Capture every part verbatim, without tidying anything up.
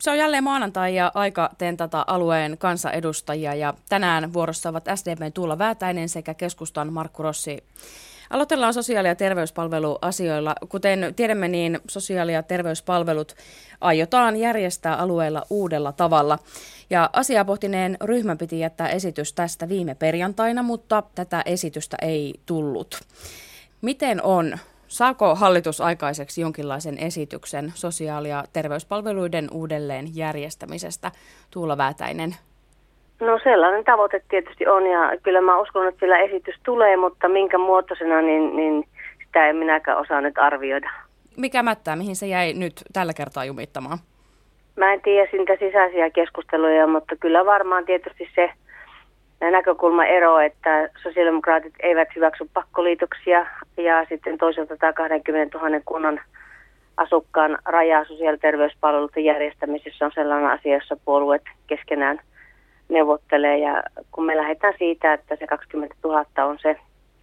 Se on jälleen maanantai ja aika tentata alueen kansanedustajia ja tänään vuorossa ovat S D P:n Tuula Väätäinen sekä keskustan Markku Rossi. Aloitellaan sosiaali- ja terveyspalveluasioilla. Kuten tiedämme, niin sosiaali- ja terveyspalvelut aiotaan järjestää alueella uudella tavalla. Ja asiaa pohtineen ryhmän piti jättää esitys tästä viime perjantaina, mutta tätä esitystä ei tullut. Miten on? Saako hallitus aikaiseksi jonkinlaisen esityksen sosiaali- ja terveyspalveluiden uudelleen järjestämisestä? Tuula Väätäinen. No sellainen tavoite tietysti on ja kyllä mä uskon, että sillä esitys tulee, mutta minkä muotoisena, niin, niin sitä en minäkään osaa nyt arvioida. Mikä mättää, mihin se jäi nyt tällä kertaa jumittamaan? Mä en tiedä siitä sisäisiä keskusteluja, mutta kyllä varmaan tietysti se näkökulmaero, että sosiaalidemokraatit eivät hyväksy pakkoliitoksia ja sitten toisaalta tämä kaksikymmentätuhatta kunnan asukkaan raja sosiaali- ja terveyspalveluiden järjestämisessä on sellainen asia, jossa puolueet keskenään neuvottelee. Ja kun me lähdetään siitä, että se kaksikymmentätuhatta on se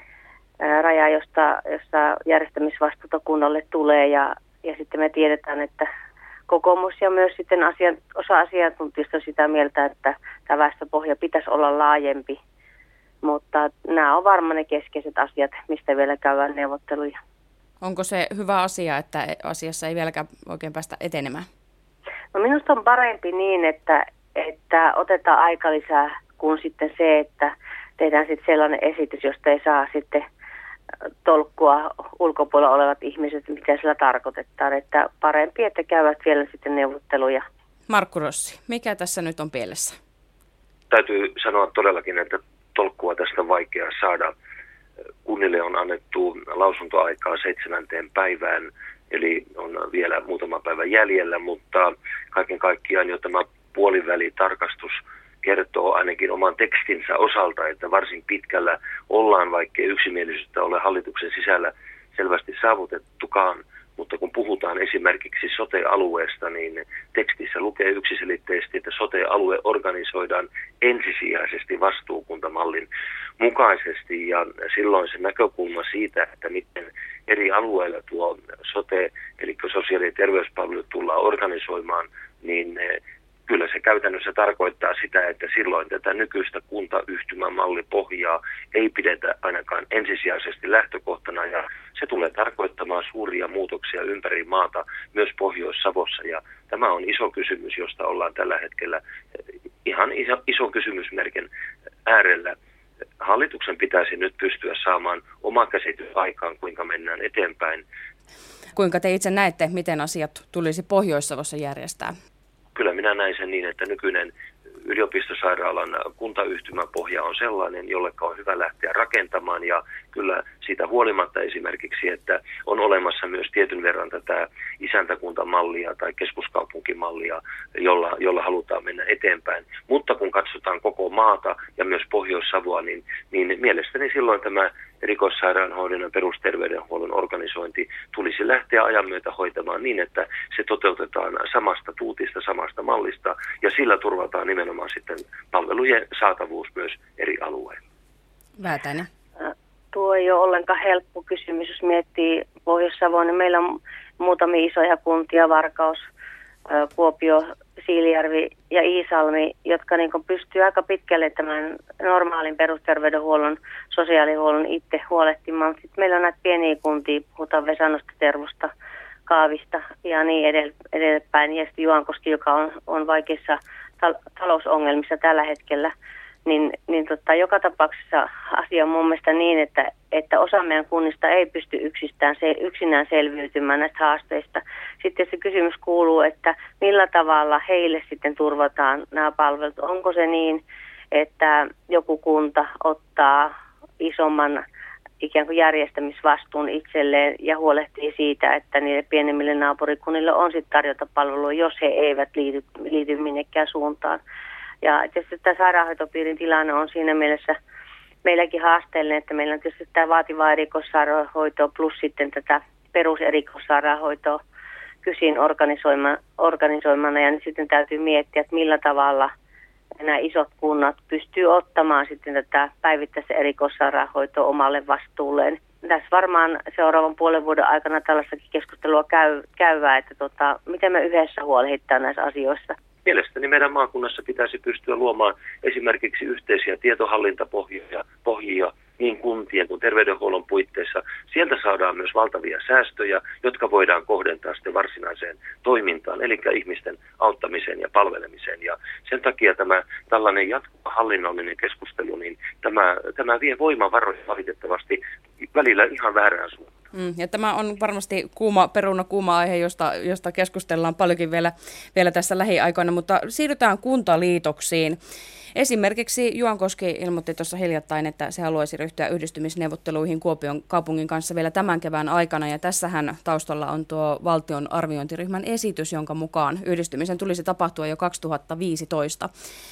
raja, josta, josta järjestämisvastuuta kunnalle tulee ja, ja sitten me tiedetään, että kokoomus ja myös sitten asian, osa asiantuntijoista on sitä mieltä, että tämä väestöpohja pitäisi olla laajempi, mutta nämä on varmaan ne keskeiset asiat, mistä vielä käydään neuvotteluja. Onko se hyvä asia, että asiassa ei vieläkään oikein päästä etenemään? No minusta on parempi niin, että, että otetaan aika lisää kuin sitten se, että tehdään sitten sellainen esitys, josta ei saa sitten tolkkua ulkopuolella olevat ihmiset, mitä sillä tarkoitetaan, että parempi, että käyvät vielä sitten neuvotteluja. Markku Rossi, mikä tässä nyt on pielessä? Täytyy sanoa todellakin, että tolkkua tästä on vaikea saada. Kunnille on annettu lausuntoaikaa seitsemänteen päivään, eli on vielä muutama päivä jäljellä, mutta kaiken kaikkiaan jo tämä puolivälitarkastus kertoo ainakin oman tekstinsä osalta, että varsin pitkällä ollaan, vaikkei yksimielisyyttä ole hallituksen sisällä selvästi saavutettukaan. Mutta kun puhutaan esimerkiksi sote-alueesta, niin tekstissä lukee yksiselitteisesti, että sote-alue organisoidaan ensisijaisesti vastuukuntamallin mukaisesti. Ja silloin se näkökulma siitä, että miten eri alueilla tuo sote, eli sosiaali- ja terveyspalvelut tullaan organisoimaan, niin kyllä se käytännössä tarkoittaa sitä, että silloin tätä nykyistä kuntayhtymämallipohjaa ei pidetä ainakaan ensisijaisesti lähtökohtana ja se tulee tarkoittamaan suuria muutoksia ympäri maata, myös Pohjois-Savossa ja tämä on iso kysymys, josta ollaan tällä hetkellä ihan iso, iso kysymysmerkin äärellä. Hallituksen pitäisi nyt pystyä saamaan oma käsitys aikaan, kuinka mennään eteenpäin. Kuinka te itse näette, miten asiat tulisi Pohjois-Savossa järjestää? Kyllä minä näin sen niin, että nykyinen yliopistosairaalan kuntayhtymäpohja on sellainen, jolle on hyvä lähteä rakentamaan ja kyllä siitä huolimatta esimerkiksi, että on olemassa myös tietyn verran tätä isäntäkuntamallia tai keskuskaupunkimallia, jolla, jolla halutaan mennä eteenpäin. Mutta kun katsotaan koko maata ja myös Pohjois-Savoa, niin, niin mielestäni silloin tämä erikoissairaanhoidon ja perusterveydenhuollon organisointi tulisi lähteä ajan myötä hoitamaan niin, että se toteutetaan samasta tuutista, samasta mallista ja sillä turvataan nimenomaan sitten palvelujen saatavuus myös eri alueilla. Väätäinen. Tuo ei ole ollenkaan helppo kysymys, jos miettii Pohjois-Savoa, niin meillä on muutamia isoja kuntia, Varkaus, Kuopio, Siilijärvi ja Iisalmi, jotka niin kuin pystyy aika pitkälle tämän normaalin perusterveydenhuollon, sosiaalihuollon itse huolehtimaan. Sitten meillä on näitä pieniä kuntia, puhutaan Vesanosta, Tervosta, Kaavista ja niin edellepäin. Ja sitten Juankoski, joka on, on vaikeissa tal- talousongelmissa tällä hetkellä. Niin, niin tota, joka tapauksessa asia on mun mielestä niin, että, että osa meidän kunnista ei pysty yksistään, se, yksinään selviytymään näistä haasteista. Sitten se kysymys kuuluu, että millä tavalla heille sitten turvataan nämä palvelut. Onko se niin, että joku kunta ottaa isomman ikään kuin järjestämisvastuun itselleen ja huolehtii siitä, että niille pienemmille naapurikunnille on sitten tarjota palvelua, jos he eivät liity, liity minnekään suuntaan. Ja tietysti tämä sairaanhoitopiirin tilanne on siinä mielessä meilläkin haasteellinen, että meillä on tietysti tämä vaativaa erikoissairaanhoitoa plus sitten tätä peruserikoissairaanhoitoa kysin organisoima, organisoimana. Ja sitten täytyy miettiä, että millä tavalla nämä isot kunnat pystyy ottamaan sitten tätä päivittäistä erikoissairaanhoitoa omalle vastuulleen. tässä varmaan seuraavan puolen vuoden aikana tällaistakin keskustelua käy, käyvää, että tota, miten me yhdessä huolehditaan näissä asioissa. Mielestäni meidän maakunnassa pitäisi pystyä luomaan esimerkiksi yhteisiä tietohallintapohjia pohjia, niin kuntien kuin terveydenhuollon puitteissa. Sieltä saadaan myös valtavia säästöjä, jotka voidaan kohdentaa sitten varsinaiseen toimintaan, eli ihmisten auttamiseen ja palvelemiseen. Ja sen takia tämä tällainen jatkuva hallinnollinen keskustelu, niin tämä, tämä vie voimavaroja valitettavasti välillä ihan väärään suuntaan. Mm, ja tämä on varmasti kuuma peruna, kuuma aihe, josta, josta keskustellaan paljonkin vielä, vielä tässä lähiaikoina, mutta siirrytään kuntaliitoksiin. Esimerkiksi Juankoski ilmoitti tuossa hiljattain, että se haluaisi ryhtyä yhdistymisneuvotteluihin Kuopion kaupungin kanssa vielä tämän kevään aikana. Ja tässähän taustalla on tuo valtion arviointiryhmän esitys, jonka mukaan yhdistymisen tulisi tapahtua jo kaksituhattaviisitoista.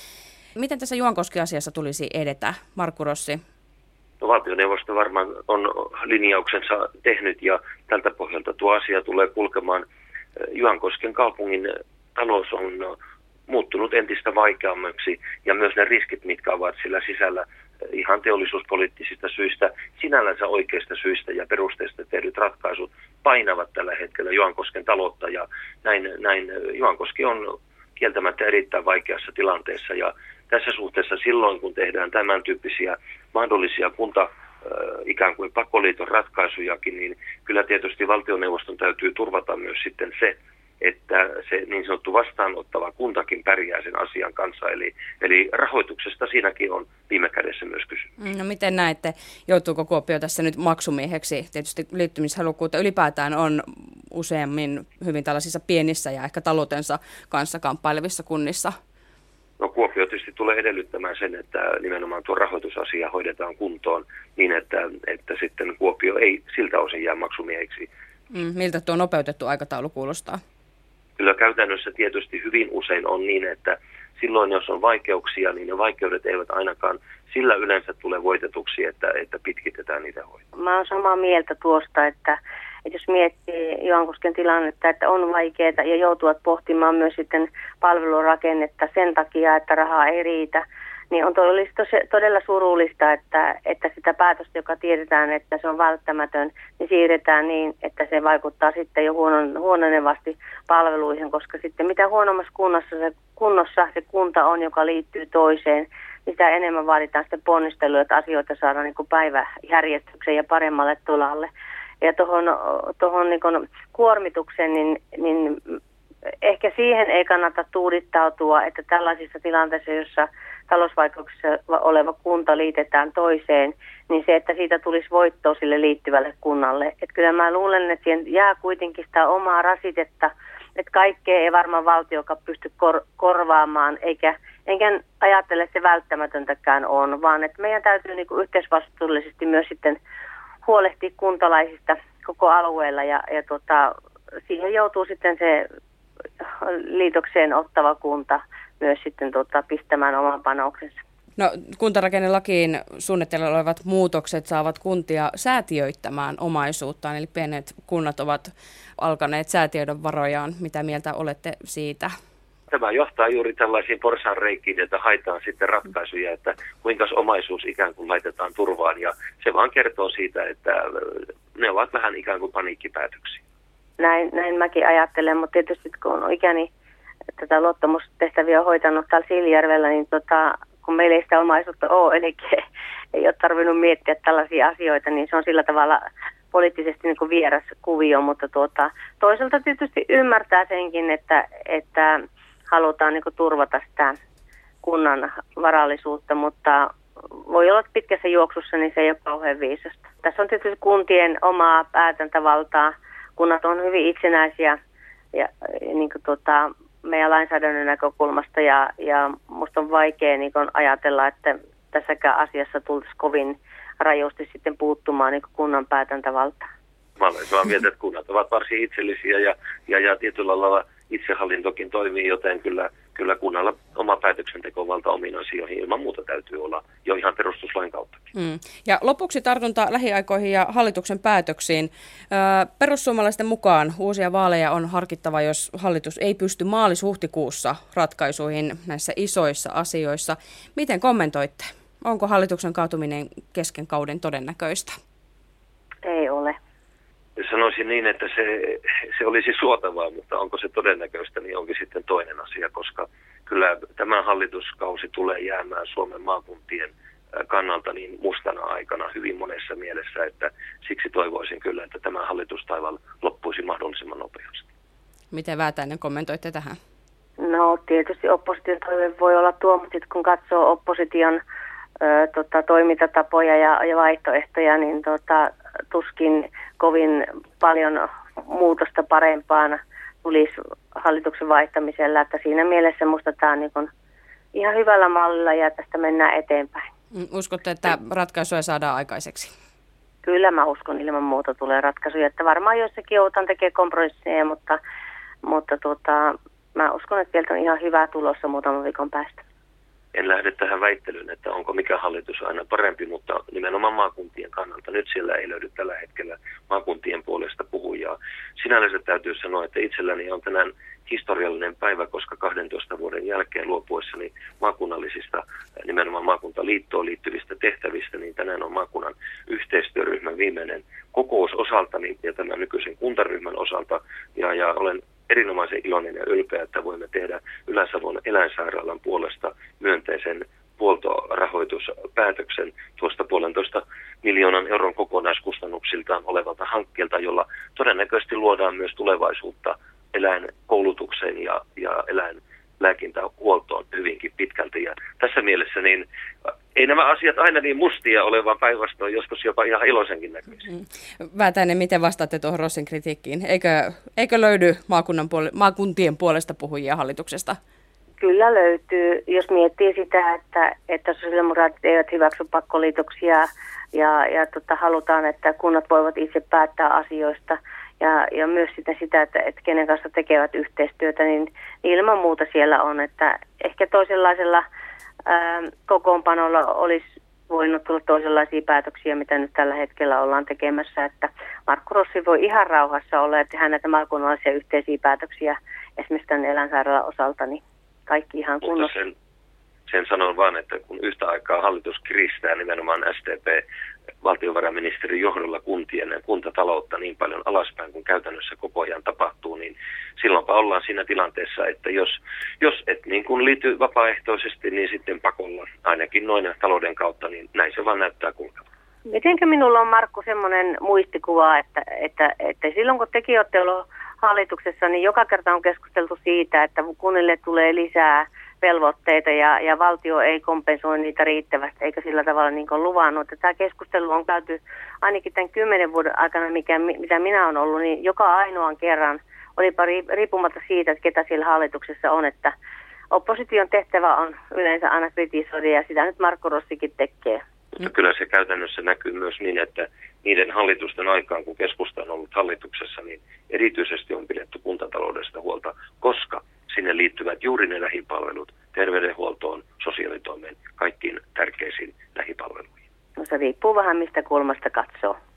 Miten tässä Juankoski-asiassa tulisi edetä, Markku Rossi? No, valtioneuvosto varmaan on linjauksensa tehnyt ja tältä pohjalta tuo asia tulee kulkemaan. Juankosken kaupungin talous on muuttunut entistä vaikeammaksi ja myös ne riskit, mitkä ovat sillä sisällä ihan teollisuuspoliittisista syistä, sinällänsä oikeista syistä ja perusteista tehdyt ratkaisut painavat tällä hetkellä Juankosken taloutta ja näin, näin Juankoski on kieltämättä erittäin vaikeassa tilanteessa ja tässä suhteessa silloin, kun tehdään tämän tyyppisiä mahdollisia kunta ikään kuin pakkoliiton ratkaisujakin, niin kyllä tietysti valtioneuvoston täytyy turvata myös sitten se, että se niin sanottu vastaanottava kuntakin pärjää sen asian kanssa. Eli, eli rahoituksesta siinäkin on viime kädessä myös kysymys. No miten näette, joutuuko Kuopio tässä nyt maksumieheksi? Tietysti liittymishalukkuutta ylipäätään on useammin hyvin tällaisissa pienissä ja ehkä taloutensa kanssa kamppailevissa kunnissa. No Kuopio tietysti tulee edellyttämään sen, että nimenomaan tuo rahoitusasia hoidetaan kuntoon niin, että, että sitten Kuopio ei siltä osin jää maksumieheksi. Mm, miltä tuo nopeutettu aikataulu kuulostaa? Kyllä käytännössä tietysti hyvin usein on niin, että silloin jos on vaikeuksia, niin ne vaikeudet eivät ainakaan sillä yleensä tule voitetuksi, että, että pitkitetään niitä hoitoa. Mä oon samaa mieltä tuosta, että, että jos miettii Juankosken tilannetta, että on vaikeaa ja joutuvat pohtimaan myös sitten palvelurakennetta sen takia, että rahaa ei riitä, niin on todella surullista, että, että sitä päätöstä, joka tiedetään, että se on välttämätön, niin siirretään niin, että se vaikuttaa sitten jo huonon, huononevasti palveluihin, koska sitten mitä huonommassa kunnossa se, kunnossa se kunta on, joka liittyy toiseen, niin sitä enemmän vaaditaan sitten ponnistelua, että asioita saadaan niin kuin päiväjärjestykseen ja paremmalle tolalle. Ja tuohon tohon niin kuin kuormitukseen, niin, niin ehkä siihen ei kannata tuudittautua, että tällaisissa tilanteissa, jossa talousvaikeuksissa oleva kunta liitetään toiseen, niin se, että siitä tulisi voittoa sille liittyvälle kunnalle. Että kyllä mä luulen, että siihen jää kuitenkin sitä omaa rasitetta, että kaikkea ei varmaan valtiokaan pysty kor- korvaamaan, eikä enkä ajattele, että se välttämätöntäkään on, vaan että meidän täytyy niin kuin yhteisvastuullisesti myös sitten huolehtia kuntalaisista koko alueella ja, ja tota, siihen joutuu sitten se liitokseen ottava kunta myös sitten tota, pistämään oman panoksensa. No, kuntarakennelakiin suunnitteilla olevat muutokset saavat kuntia säätiöittämään omaisuuttaan, eli pienet kunnat ovat alkaneet säätiöidä varojaan. Mitä mieltä olette siitä? Tämä johtaa juuri tällaisiin porsaanreikiin, että haetaan sitten ratkaisuja, että kuinka omaisuus ikään kuin laitetaan turvaan. Ja se vaan kertoo siitä, että ne ovat vähän ikään kuin paniikkipäätöksiä. Näin, näin mäkin ajattelen, mutta tietysti kun on ikäni tätä luottamustehtäviä hoitanut täällä Siilijärvellä, niin tota, kun meillä ei sitä omaisuutta ole, eli ei ole tarvinnut miettiä tällaisia asioita, niin se on sillä tavalla poliittisesti niin kuin vieras kuvio, mutta tuota, toisaalta tietysti ymmärtää senkin, että, että halutaan niin kuin turvata sitä kunnan varallisuutta, mutta voi olla, että pitkässä juoksussa niin se ei ole kauhean viisasta. Tässä on tietysti kuntien omaa päätäntävaltaa. Kunnat on hyvin itsenäisiä ja, ja niin kuin tuota, meidän lainsäädännön näkökulmasta ja, ja musta on vaikea niin kuin ajatella, että tässäkään asiassa tultaisiin kovin rajusti sitten puuttumaan niin kuin kunnan päätäntävaltaa. Mä olen samaa mieltä, että kunnat ovat varsin itsellisiä ja, ja, ja tietyllä lailla itsehallintokin toimii, joten kyllä, kyllä kunnalla oma päätöksentekovalta omiin asioihin ilman muuta täytyy olla jo ihan perustuslain kauttakin. Mm. Ja lopuksi tartunta lähiaikoihin ja hallituksen päätöksiin. Ö, perussuomalaisten mukaan uusia vaaleja on harkittava, jos hallitus ei pysty maalis-huhtikuussa ratkaisuihin näissä isoissa asioissa. Miten kommentoitte? Onko hallituksen kaatuminen kesken kauden todennäköistä? Ei ole. Sanoisin niin, että se, se olisi suotavaa, mutta onko se todennäköistä, niin onkin sitten toinen asia, koska kyllä tämä hallituskausi tulee jäämään Suomen maakuntien kannalta niin mustana aikana hyvin monessa mielessä, että siksi toivoisin kyllä, että tämä hallitustaival loppuisi mahdollisimman nopeasti. Miten Väätäinen kommentoitte tähän? No tietysti opposition toive voi olla tuo, mutta sitten kun katsoo opposition ö, tota, toimintatapoja ja, ja vaihtoehtoja, niin tota, tuskin kovin paljon muutosta parempaan tulisi hallituksen vaihtamisella. Että siinä mielessä musta tämä on niin kun ihan hyvällä mallilla ja tästä mennään eteenpäin. Uskotte, että ratkaisuja saadaan aikaiseksi? Kyllä mä uskon, ilman muuta tulee ratkaisuja. Että varmaan joissakin joudutaan tekemään kompromisseja, mutta, mutta tota, mä uskon, että sieltä on ihan hyvää tulossa muutaman viikon päästä. En lähde tähän väittelyyn, että onko mikä hallitus aina parempi, mutta nimenomaan maakuntien kannalta. Nyt siellä ei löydy tällä hetkellä maakuntien puolesta puhujaa. Sinänsä täytyy sanoa, että itselläni on tänään historiallinen päivä, koska kahdentoista vuoden jälkeen luopuessani maakunnallisista, nimenomaan maakuntaliittoon liittyvistä tehtävistä, niin tänään on maakunnan yhteistyöryhmän viimeinen kokous osaltani ja tämän nykyisen kuntaryhmän osalta. Ja, ja olen erinomaisen iloinen ja ylpeä, että voimme tehdä Ylä-Savon eläinsairaalan puolesta myönteisen puoltorahoituspäätöksen tuosta puolentoista miljoonan euron kokonaiskustannuksiltaan olevalta hankkeelta, jolla todennäköisesti luodaan myös tulevaisuutta eläinkoulutukseen ja, ja eläinlääkintähuoltoon hyvinkin pitkälti. Ja tässä mielessä niin ei nämä asiat aina niin mustia ole, vaan päinvastoin joskus jopa ihan iloisenkin näköisiä. Väätäinen, miten vastaatte tuohon Rossin kritiikkiin? Eikö, eikö löydy maakunnan puole- maakuntien puolesta puhujia hallituksesta? Kyllä löytyy, jos miettii sitä, että, että sosiaalidemokraatit eivät hyväksy pakkoliitoksia ja, ja tota, halutaan, että kunnat voivat itse päättää asioista ja, ja myös sitä, sitä että, että kenen kanssa tekevät yhteistyötä, niin ilman muuta siellä on, että ehkä toisenlaisella ää, kokoonpanolla olisi voinut tulla toisenlaisia päätöksiä, mitä nyt tällä hetkellä ollaan tekemässä, että Markku Rossi voi ihan rauhassa olla ja tehdä näitä maakunnallisia yhteisiä päätöksiä esimerkiksi tämän eläinsairaalan osalta, niin kaikki ihan kunnossa. Sen, sen sanon vaan, että kun yhtä aikaa hallitus kiristää nimenomaan S D P valtiovarainministerin johdolla kuntien ja kuntataloutta niin paljon alaspäin, kun käytännössä koko ajan tapahtuu, niin silloinpa ollaan siinä tilanteessa, että jos, jos et niin kun liity vapaaehtoisesti, niin sitten pakolla, ainakin noin talouden kautta, niin näin se vaan näyttää kulkevan. Mitenkä minulla on, Markku, semmoinen muistikuva, että, että, että silloin kun tekin olette ollut hallituksessa, niin joka kerta on keskusteltu siitä, että kunnille tulee lisää velvoitteita ja, ja valtio ei kompensoi niitä riittävästi, eikä sillä tavalla niin kuin luvannut. Tämä keskustelu on käyty ainakin tämän kymmenen vuoden aikana, mikä, mitä minä olen ollut, niin joka ainoan kerran, olipa riippumatta siitä, että ketä siellä hallituksessa on, että opposition tehtävä on yleensä aina kritisoida ja sitä nyt Markku Rossikin tekee. Mutta kyllä se käytännössä näkyy myös niin, että niiden hallitusten aikaan, kun keskusta on ollut hallituksessa, niin erityisesti on pidetty kuntataloudesta huolta, koska sinne liittyvät juuri ne lähipalvelut terveydenhuoltoon, sosiaalitoimeen, kaikkiin tärkeisiin lähipalveluihin. No se riippuu vähän mistä kulmasta katsoo.